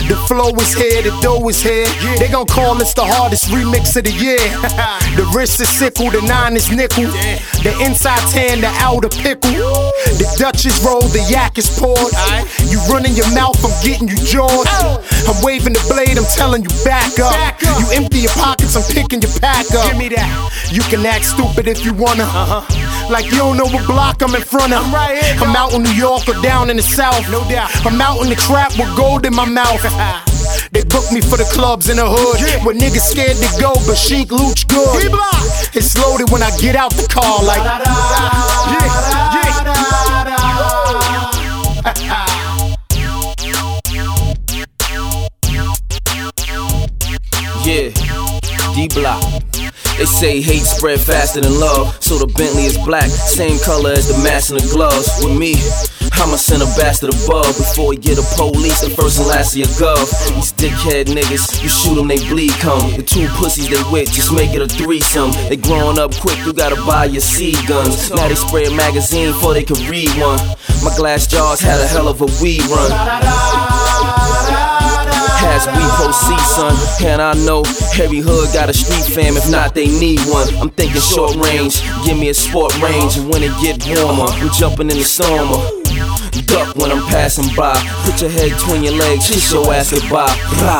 The flow is here, the dough is here. They gon' call this the hardest remix of the year. The wrist is sickle, the 9 is nickel. The inside tan, the outer pickle. The Dutch is rolled, the yak is poured. You running your mouth, I'm getting you jawed. I'm waving the blade, I'm telling you back up. You empty your pockets, I'm picking your pack up. Give me that. You can act stupid if you wanna. Like you don't know what block I'm in front of. I'm right here, I'm out in New York or down in the South. No doubt. I'm out in the trap with gold in my mouth. They book me for the clubs in the hood, where niggas scared to go, but Sheek Louch good. It's loaded when I get out the car, like yeah, D-Block. They say hate spread faster than love, so the Bentley is black, same color as the mask and the gloves. With me, I'ma send a bastard above before we get a police, the first and last of your gov. These dickhead niggas, you shoot them, they bleed come. The 2 pussies they with, just make it a threesome. They growing up quick, you gotta buy your seed guns. Now they spray a magazine before they can read one. My glass jars had a hell of a weed run. As we proceed, son, and I know every hood got a street fam, if not they need one. I'm thinking short range, give me a sport range, and when it get warmer, I'm jumping in the stormer. Duck when I'm passing by, put your head between your legs, kiss your ass goodbye.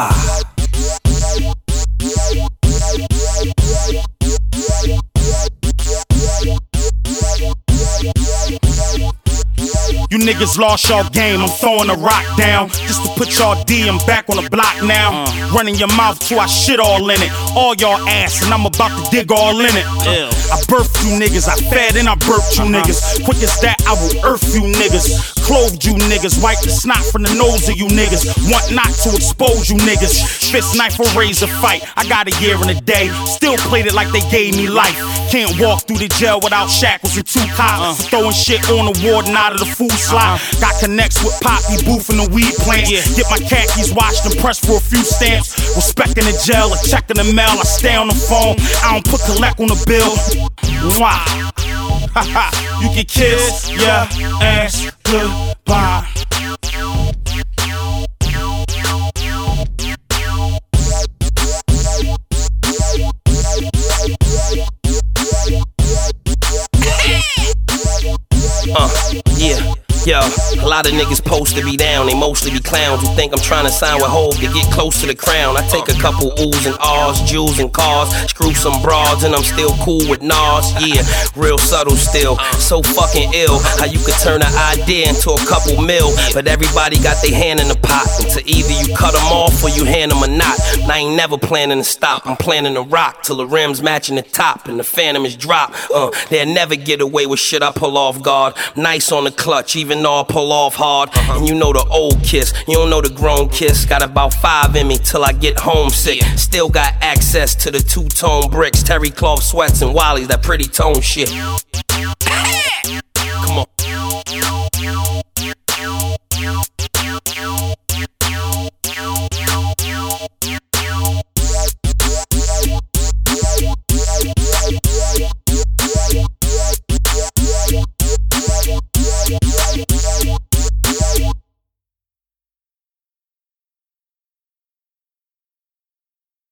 You niggas lost y'all game, I'm throwing a rock down just to put y'all D, I'm back on the block now. Running your mouth till I shit all in it. All y'all ass and I'm about to dig all in it. I birthed you niggas, I fed and I burped you niggas. Quick as that, I will earth you niggas. Clothed you niggas, wipe the snot from the nose of you niggas. Want not to expose you niggas. Fist knife or razor fight, I got a year and a day. Still played it like they gave me life. Can't walk through the jail without shackles and 2 cops. Throwing shit on the warden out of the food slot. Got connects with Poppy, Booth and the weed plants. Get my khakis washed and pressed for a few stamps. Respecting the jail or checking the mail, I stay on the phone. I don't put collect on the bill. Wow. You can kiss your ass goodbye. Yeah. Yo, a lot of niggas supposed to be down, they mostly be clowns who think I'm trying to sign with Hov to get close to the crown. I take a couple oohs and ahs, jewels and cars, screw some broads and I'm still cool with Nas. Yeah, real subtle still, so fucking ill how you could turn an idea into a couple mil. But everybody got their hand in the pot, and to either you cut them off or you hand them a knot. And I ain't never planning to stop, I'm planning to rock till the rims matching the top and the phantom is dropped. They'll never get away with shit I pull off guard. Nice on the clutch, even though I pull off hard. And you know the old kiss, you don't know the grown kiss. Got about 5 in me till I get homesick. Still got access to the 2-tone bricks, terry cloth sweats and Wally's, that pretty tone shit.